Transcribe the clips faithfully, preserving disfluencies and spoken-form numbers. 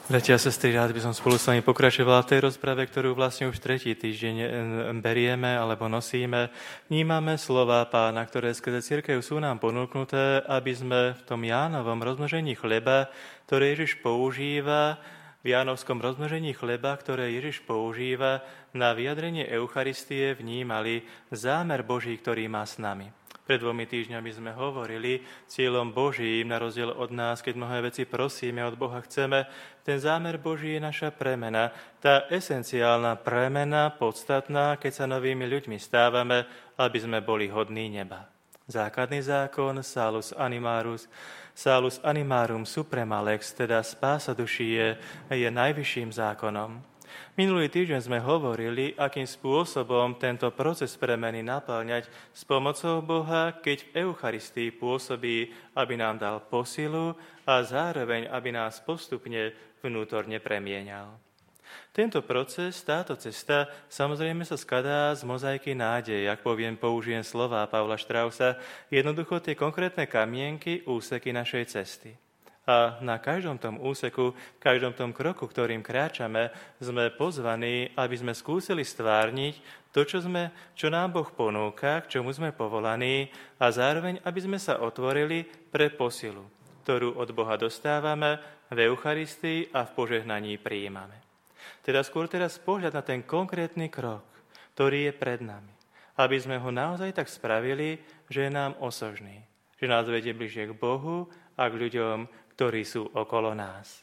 Bratia a sestry, rád by som spolu s vami pokračoval v tej rozprave, ktorú vlastne už tretí týždeň berieme alebo nosíme. Vnímame slova Pána, ktoré skrze cirkev sú nám ponúknuté, aby sme v tom Jánovom rozmnožení chleba, ktoré Ježiš používa, v Jánovskom rozmnožení chleba, ktoré Ježiš používa na vyjadrenie Eucharistie, vnímali zámer Boží, ktorý má s nami. Pred dvomi týždňami sme hovorili, cieľom Božím, na rozdiel od nás, keď mnohé veci prosíme, od Boha chceme, ten zámer Boží je naša premena, tá esenciálna premena, podstatná, keď sa novými ľuďmi stávame, aby sme boli hodní neba. Základný zákon, salus animarus, salus animarum suprema lex, teda spása duší je, je najvyšším zákonom. Minulý týždeň sme hovorili, akým spôsobom tento proces premeny naplňať s pomocou Boha, keď v Eucharistii pôsobí, aby nám dal posilu a zároveň, aby nás postupne vnútorne premieňal. Tento proces, táto cesta, samozrejme sa skladá z mozaiky nádej, ak poviem, použijem slová Pavla Straussa, jednoducho tie konkrétne kamienky, úseky našej cesty. A na každom tom úseku, každom tom kroku, ktorým kráčame, sme pozvaní, aby sme skúsili stvárniť to, čo, sme, čo nám Boh ponúka, k čomu sme povolaní a zároveň, aby sme sa otvorili pre posilu, ktorú od Boha dostávame v Eucharistii a v požehnaní prijímame. Teda skôr teraz pohľad na ten konkrétny krok, ktorý je pred nami, aby sme ho naozaj tak spravili, že je nám osožný, že nás vedie bližšie k Bohu a k ľuďom, ktorí sú okolo nás.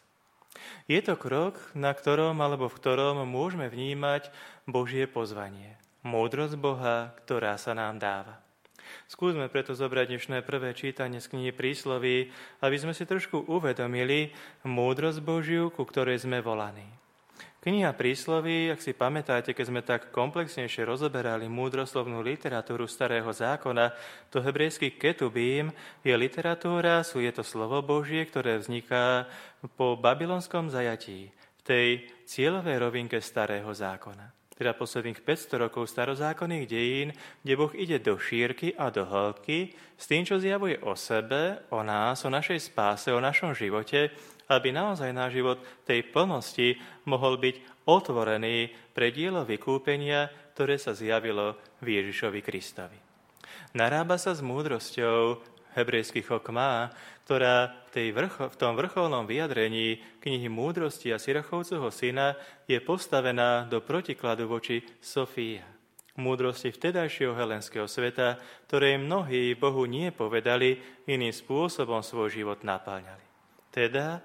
Je to krok, na ktorom alebo v ktorom môžeme vnímať Božie pozvanie. Múdrosť Boha, ktorá sa nám dáva. Skúsme preto zobrať dnešné prvé čítanie z knihy Prísloví, aby sme si trošku uvedomili múdrosť Božiu, ku ktorej sme volaní. Kniha Prísloví, ak si pamätáte, keď sme tak komplexnejšie rozoberali múdroslovnú literatúru Starého zákona, to hebrejský ketubím je literatúra, sú je to slovo Božie, ktoré vzniká po babylonskom zajatí v tej cieľovej rovinke Starého zákona. Teda posledných päťsto rokov starozákonných dejín, kde Boh ide do šírky a do hĺbky s tým, čo zjavuje o sebe, o nás, o našej spáse, o našom živote, aby naozaj náš život tej plnosti mohol byť otvorený pre dielo vykúpenia, ktoré sa zjavilo v Ježišovi Kristovi. Narába sa s múdrosťou hebrejských chokmá, ktorá v, tej vrcho, v tom vrcholnom vyjadrení knihy Múdrosti a Sirachovcovho syna je postavená do protikladu voči Sofia, múdrosti vtedajšieho helenského sveta, ktorej mnohí Bohu nie povedali, iným spôsobom svoj život napáľali. Teda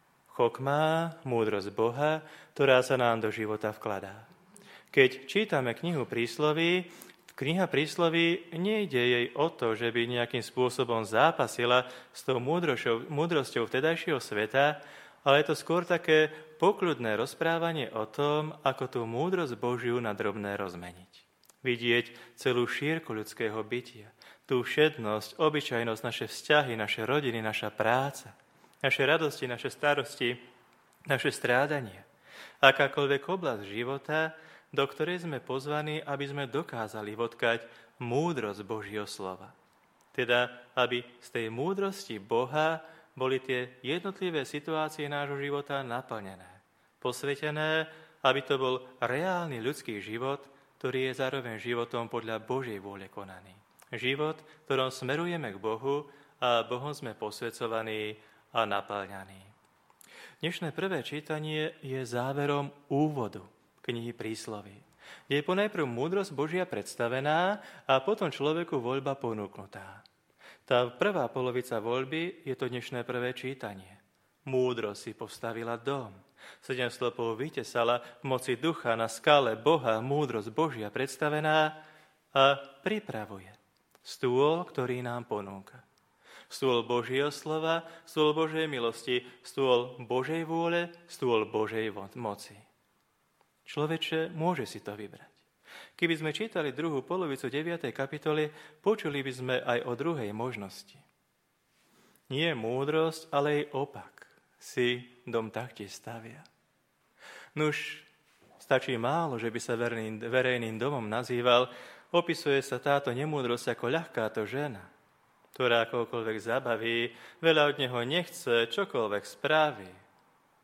chokmá, múdrosť Boha, ktorá sa nám do života vkladá. Keď čítame knihu Prísloví, kniha Prísloví nejde jej o to, že by nejakým spôsobom zápasila s tou múdrosťou, múdrosťou vtedajšieho sveta, ale je to skôr také pokľudné rozprávanie o tom, ako tú múdrosť Božiu na drobné rozmeniť. Vidieť celú šírku ľudského bytia, tú všednosť, obyčajnosť, naše vzťahy, naše rodiny, naša práca, naše radosti, naše starosti, naše strádanie. Akákoľvek oblasť života, do ktorej sme pozvaní, aby sme dokázali vodkať múdrosť Božieho slova. Teda, aby z tej múdrosti Boha boli tie jednotlivé situácie nášho života naplnené, posvetené, aby to bol reálny ľudský život, ktorý je zároveň životom podľa Božej vôle konaný. Život, v ktorom smerujeme k Bohu a Bohom sme posvecovaní a napáľaný. Dnešné prvé čítanie je záverom úvodu knihy Prísloví. Je ponajprv múdrosť Božia predstavená a potom človeku voľba ponúknutá. Tá prvá polovica voľby je to dnešné prvé čítanie. Múdrosť si postavila dom. Sedem stĺpov vytesala v moci ducha na skale Boha, múdrosť Božia predstavená a pripravuje stôl, ktorý nám ponúka. Stôl Božieho slova, stôl Božej milosti, stôl Božej vôle, stôl Božej moci. Človeče môže si to vybrať. Keby sme čítali druhú polovicu deviatej kapitoly, počuli by sme aj o druhej možnosti. Nie múdrosť, ale jej opak si dom taktiež stavia. Nuž, stačí málo, že by sa verejným, verejným domom nazýval, opisuje sa táto nemúdrosť ako ľahkáto žena, ktorá akokoľvek zabaví, veľa od neho nechce, čokoľvek spraví.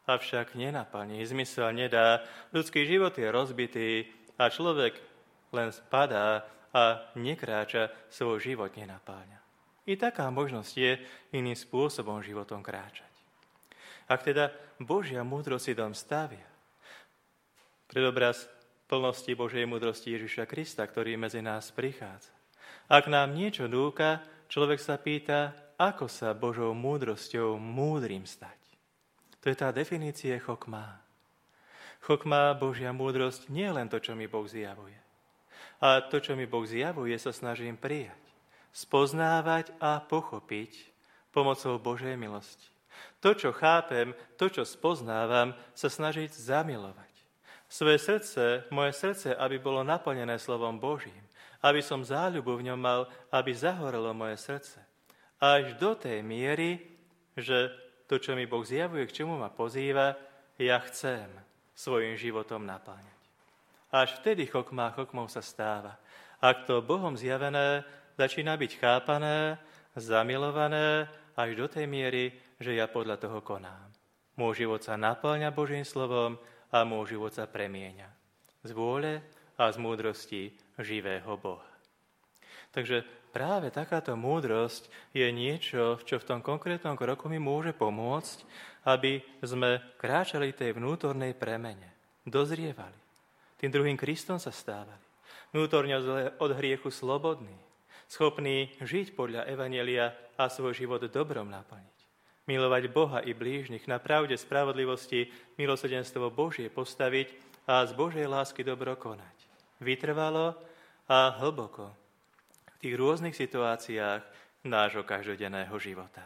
avšak nenaplní, zmysel nedá. Ľudský život je rozbitý a človek len spadá a nekráča, svoj život nenapáľa. I taká možnosť je iným spôsobom životom kráčať. Ak teda Božia múdrosť si dom stavia, predobraz plnosti Božej múdrosti Ježiša Krista, ktorý medzi nás prichádza. Ak nám niečo núka, človek sa pýta, ako sa Božou múdrosťou múdrym stať. To je tá definícia chokmá. Chokmá, Božia múdrosť, nie je len to, čo mi Boh zjavuje. A to, čo mi Boh zjavuje, sa snažím prijať, spoznávať a pochopiť pomocou Božej milosti. To, čo chápem, to, čo spoznávam, sa snažiť zamilovať. Svoje srdce, moje srdce, aby bolo naplnené slovom Božím, aby som záľubu v ňom mal, aby zahorelo moje srdce. Až do tej miery, že to, čo mi Boh zjavuje, k čomu ma pozýva, ja chcem svojim životom naplňať. Až vtedy chokmá chokmou sa stáva. Ak to Bohom zjavené začína byť chápané, zamilované až do tej miery, že ja podľa toho konám. Môj život sa naplňa Božím slovom a môj život sa premieňa z vôle a z múdrosti živého Boha. Takže práve takáto múdrosť je niečo, čo v tom konkrétnom kroku mi môže pomôcť, aby sme kráčali tej vnútornej premene, dozrievali. Tým druhým Kristom sa stávali. Vnútorne od hriechu slobodní, schopní žiť podľa evanjelia a svoj život dobrom naplniť. Milovať Boha i blížnych, na pravde spravodlivosti milosrdenstvo Božie postaviť a z Božej lásky dobro konať. Vytrvalo a hlboko v tých rôznych situáciách nášho každodenného života.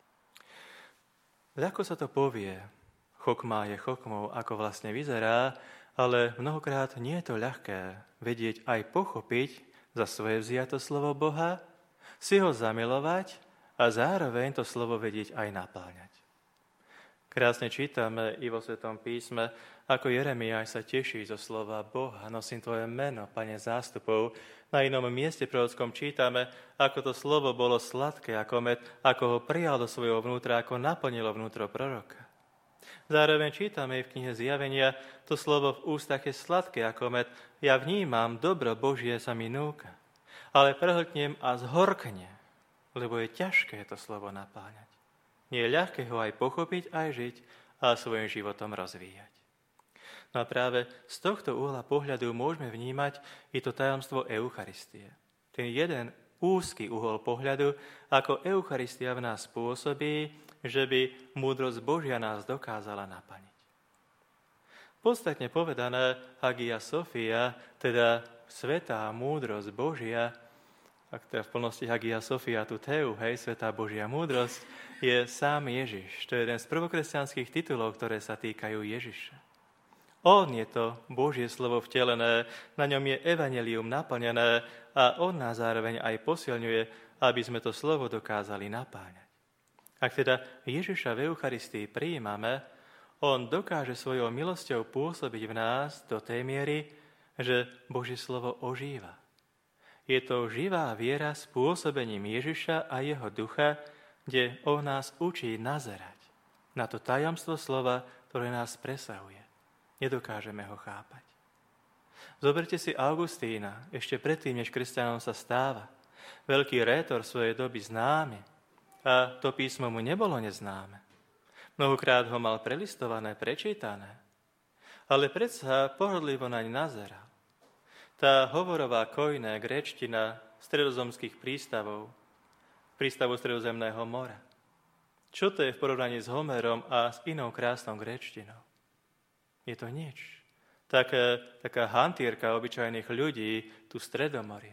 Ako sa to povie? Chokmá je chokmou, ako vlastne vyzerá, ale mnohokrát nie je to ľahké vedieť aj pochopiť za svoje vziato slovo Boha, si ho zamilovať a zároveň to slovo vedieť aj napáľať. Krásne čítame i vo Svetom písme, ako Jeremiáš sa teší zo slova Boha. Nosím tvoje meno, Pane zástupov. Na inom mieste prorockom čítame, ako to slovo bolo sladké ako med, ako ho prijal do svojho vnútra, ako naplnilo vnútro proroka. Zároveň čítame v knihe Zjavenia, to slovo v ústach je sladké ako med, ja vnímam, dobro Božie sa mi núka, ale prehltnem a zhorkne, lebo je ťažké to slovo napáľať. Nie je ľahké ho aj pochopiť, aj žiť a svojim životom rozvíjať. No a práve z tohto uhla pohľadu môžeme vnímať i to tajomstvo Eucharistie. Ten jeden úzky uhol pohľadu, ako Eucharistia v nás pôsobí, že by múdrosť Božia nás dokázala naplniť. Podstatne povedané, Hagia Sophia, teda svätá múdrosť Božia, ak teda v plnosti Hagia Sophia tu Theu, hej, svätá Božia múdrosť, je sám Ježiš. To je jeden z prvokresťanských titulov, ktoré sa týkajú Ježiša. On je to Božie slovo vtelené, na ňom je evanjelium naplnené a on nás zároveň aj posilňuje, aby sme to slovo dokázali napáľať. Ak teda Ježiša v Eucharistii prijímame, on dokáže svojou milosťou pôsobiť v nás do tej miery, že Božie slovo ožíva. Je to živá viera spôsobením Ježiša a jeho ducha, kde on nás učí nazerať na to tajomstvo slova, ktoré nás presahuje. Nedokážeme ho chápať. Zoberte si Augustína, ešte predtým, než kresťanom sa stáva. Veľký rétor svojej doby známy, a to písmo mu nebolo neznáme. Mnohokrát ho mal prelistované, prečítané, ale predsa pohodlivo naň nazeral. Tá hovorová kojná gréčtina stredozemských prístavov, prístavu Stredozemného mora. Čo to je v porovnaní s Homerom a s inou krásnou gréčtinou? Je to nič. Taká, taká hantírka obyčajných ľudí tu Stredomoria.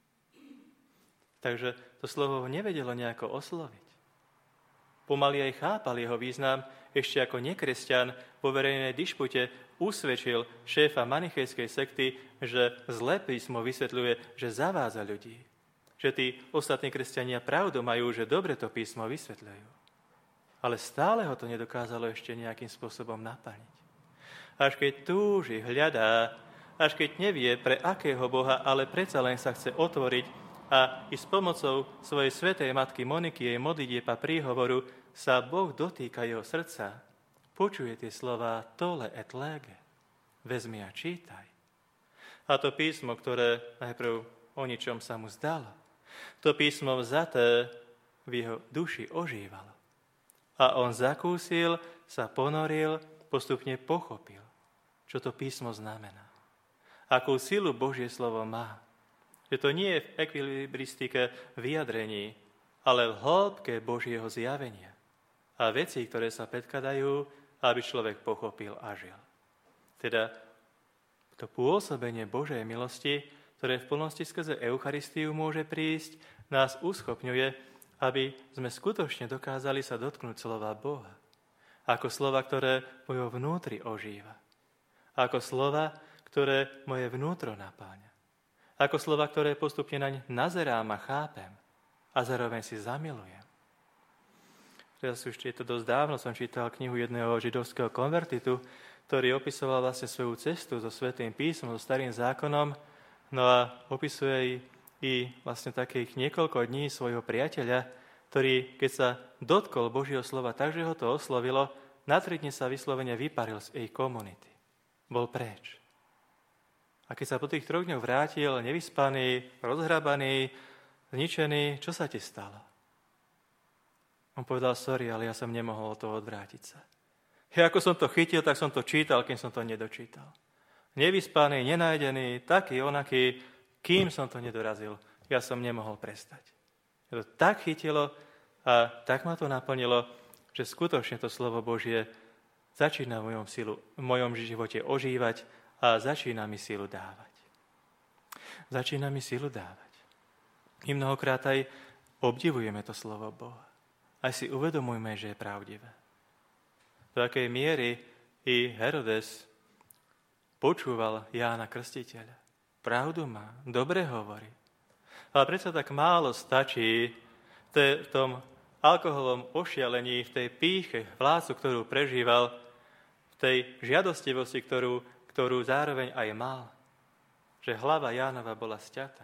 Takže to slovo ho nevedelo nejako osloviť. Pomaly aj chápal jeho význam, ešte ako nekresťan vo verejnej dišpute usvedčil šéfa manichejskej sekty, že zlé písmo vysvetľuje, že zavádza ľudí. Že tí ostatní kresťania pravdu majú, že dobre to písmo vysvetľujú. Ale stále ho to nedokázalo ešte nejakým spôsobom naplniť. Až keď túži, hľadá, až keď nevie, pre akého Boha, ale predsa len sa chce otvoriť, a i s pomocou svojej svätej matky Moniky, jej modlitieb a príhovoru, sa Boh dotýka jeho srdca, počuje tie slova tole et lege, vezmi a čítaj. A to písmo, ktoré najprv o ničom sa mu zdalo, to písmo vzaté v jeho duši ožívalo. A on zakúsil, sa ponoril, postupne pochopil, čo to písmo znamená. Akú silu Božie slovo má. Že to nie je v ekvilibristike vyjadrení, ale v hĺbke Božieho zjavenia. A veci, ktoré sa predkladajú, aby človek pochopil a žil. Teda to pôsobenie Božej milosti, ktoré v plnosti skrze Eucharistiu môže prísť, nás uschopňuje, aby sme skutočne dokázali sa dotknúť slova Boha. Ako slova, ktoré moje vnútri ožíva. Ako slova, ktoré moje vnútro napáňa. Ako slova, ktoré postupne naň nazerám a chápem a zároveň si zamilujem. Teraz už je to dosť dávno, som čítal knihu jedného židovského konvertitu, ktorý opisoval vlastne svoju cestu so Svätým písmom, so Starým zákonom, no a opisuje i, i vlastne takých niekoľko dní svojho priateľa, ktorý, keď sa dotkol Božieho slova tak, že ho to oslovilo, na tri dni sa vyslovene vyparil z jej komunity. Bol preč. A keď sa po tých troch dňoch vrátil, nevyspaný, rozhrabaný, zničený, čo sa ti stalo? On povedal, sorry, ale ja som nemohol od toho odvrátiť sa. Ja ako som to chytil, tak som to čítal, kým som to nedočítal. Nevyspaný, nenájdený, taký, onaký, kým som to nedorazil, ja som nemohol prestať. To tak chytilo a tak ma to naplnilo, že skutočne to slovo Božie začína v mojom, silu, v mojom živote ožívať a začína mi silu dávať. Začína mi silu dávať. My mnohokrát aj obdivujeme to slovo Boha. Aj si uvedomujeme, že je pravdivé. Do akej miery i Herodes počúval Jána Krstiteľa. Pravdu má, dobre hovorí. Ale predsa tak málo stačí v tom alkoholom ošialení, v tej pýche, vládcu, ktorú prežíval, v tej žiadostivosti, ktorú, ktorú zároveň aj mal. Že hlava Jánova bola sťatá.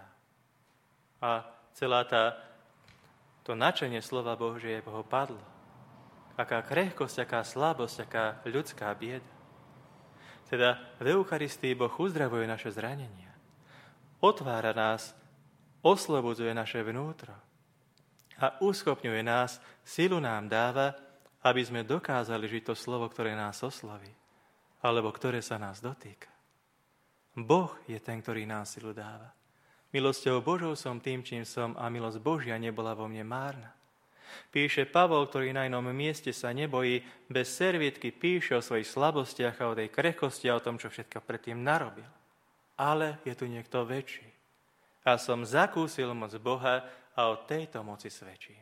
A celá tá, to načenie slova Božieho ho padlo. Aká krehkosť, aká slabosť, aká ľudská bieda. Teda v Eucharistii Boh uzdravuje naše zranenia. Otvára nás, oslobodzuje naše vnútro a uschopňuje nás, silu nám dáva, aby sme dokázali žiť to slovo, ktoré nás osloví, alebo ktoré sa nás dotýka. Boh je ten, ktorý nás silu dáva. Milosťou Božou som tým, čím som, a milosť Božia nebola vo mne márna. Píše Pavol, ktorý na inom mieste sa nebojí, bez servietky píše o svojich slabostiach a o tej krehkosti a o tom, čo všetko predtým narobil. Ale je tu niekto väčší. A som zakúsil moc Boha a o tejto moci svedčím.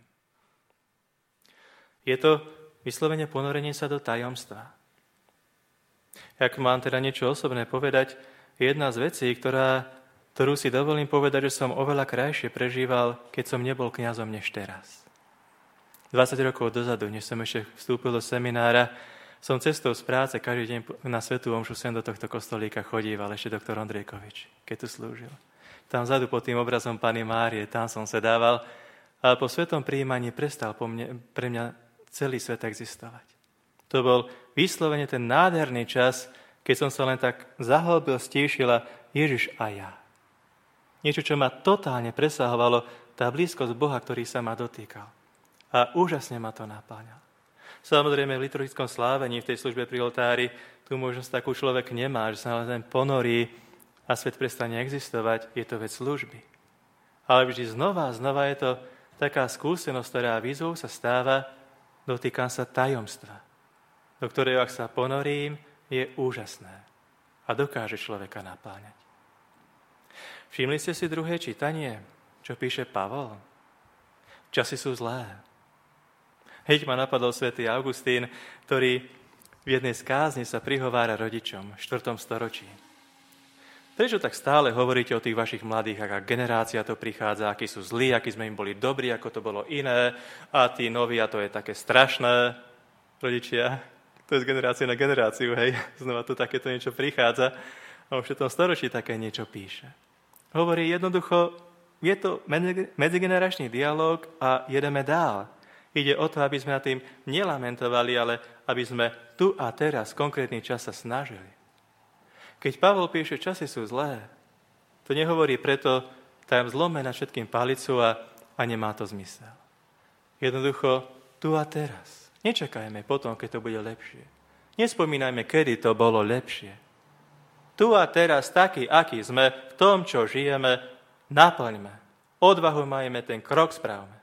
Je to vyslovene ponorenie sa do tajomstva. Ak mám teda niečo osobné povedať, jedna z vecí, ktorá, ktorú si dovolím povedať, že som oveľa krajšie prežíval, keď som nebol kňazom než teraz. dvadsať rokov dozadu, než som ešte vstúpil do seminára, som cestou z práce každý deň na svätú omšu sem do tohto kostolíka chodíval ešte doktor Ondrejkovič, keď tu slúžil. Tam vzadu pod tým obrazom Panny Márie, tam som sedával a po svetom prijímaní prestal po mne, pre mňa celý svet existovať. To bol vyslovene ten nádherný čas, keď som sa len tak zahlbil, stíšila Ježiš a ja. Niečo, čo ma totálne presahovalo, tá blízkosť Boha, ktorý sa ma dotýkal. A úžasne ma to napáňal. Samozrejme, v liturgickom slávení, v tej službe pri oltári, tu možnosť takú človek nemá, že sa len ponorí a svet prestane existovať, je to vec služby. Ale vždy znova a znova je to taká skúsenosť, ktorá výzvou sa stáva, dotýkam sa tajomstva, do ktorého, ak sa ponorím, je úžasné a dokáže človeka napáňať. Všimli ste si druhé čítanie, čo píše Pavol? Časy sú zlé. Hneď ma napadol svätý Augustín, ktorý v jednej z kázni sa prihovára rodičom v štvrtom storočí. Prečo tak stále hovoríte o tých vašich mladých, aká generácia to prichádza, akí sú zlí, akí sme im boli dobrí, ako to bolo iné, a tí noví, a to je také strašné. Rodičia, to je z generácie na generáciu, hej, znova tu takéto niečo prichádza a už v tom storočí také niečo píše. Hovorí jednoducho, je to medzigeneračný dialog a jedeme dál. Ide o to, aby sme nad tým nelamentovali, ale aby sme tu a teraz, konkrétny čas sa snažili. Keď Pavol píše, časy sú zlé, to nehovorí preto, tam zlome na všetkým palicu a, a nemá to zmysel. Jednoducho, tu a teraz. Nečakajme potom, keď to bude lepšie. Nespomínajme, kedy to bolo lepšie. Tu a teraz, taký, aký sme, v tom, čo žijeme, naplňme. Odvahu majme, ten krok správme.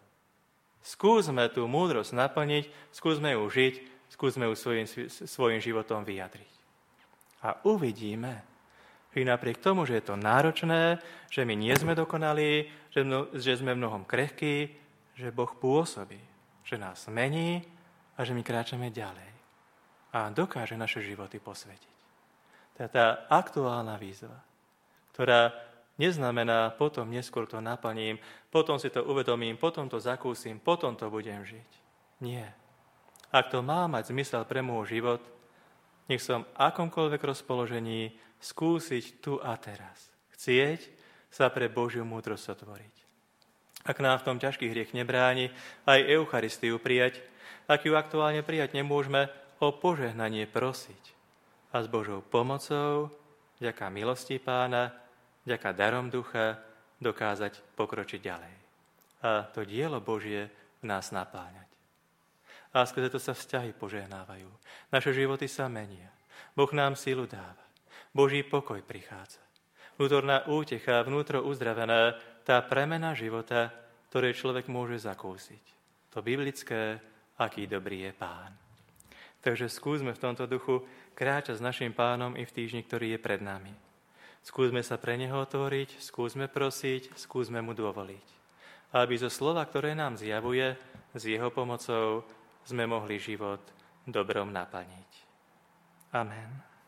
Skúsme tú múdrosť naplniť, skúsme ju žiť, skúsme ju svojim, svojim životom vyjadriť. A uvidíme, že napriek tomu, že je to náročné, že my nie sme dokonalí, že, mno, že sme mnohom krehkí, že Boh pôsobí, že nás mení a že my kráčame ďalej. A dokáže naše životy posvetiť. To je tá aktuálna výzva, ktorá neznamená, potom neskôr to naplním, potom si to uvedomím, potom to zakúsim, potom to budem žiť. Nie. Ak to má mať zmysel pre môj život, nech som v akomkoľvek rozpoložení skúsiť tu a teraz. Chcieť sa pre Božiu múdrosť otvoriť. Ak nám v tom ťažký hriech nebráni, aj Eucharistiu prijať, ak ju aktuálne prijať nemôžeme, o požehnanie prosiť. A s Božou pomocou, vďaka milosti Pána, vďaka darom ducha, dokázať pokročiť ďalej. A to dielo Božie v nás napáňať. A skrze to sa vzťahy požehnávajú. Naše životy sa menia. Boh nám silu dáva. Boží pokoj prichádza. Vnútorná útecha, vnútro uzdravená, tá premena života, ktoré človek môže zakúsiť. To biblické, aký dobrý je Pán. Takže skúsme v tomto duchu kráčať s našim Pánom i v týždni, ktorý je pred nami. Skúsme sa pre Neho otvoriť, skúsme prosiť, skúsme Mu dovoliť. Aby zo slova, ktoré nám zjavuje, s Jeho pomocou sme mohli život dobrom naplniť. Amen.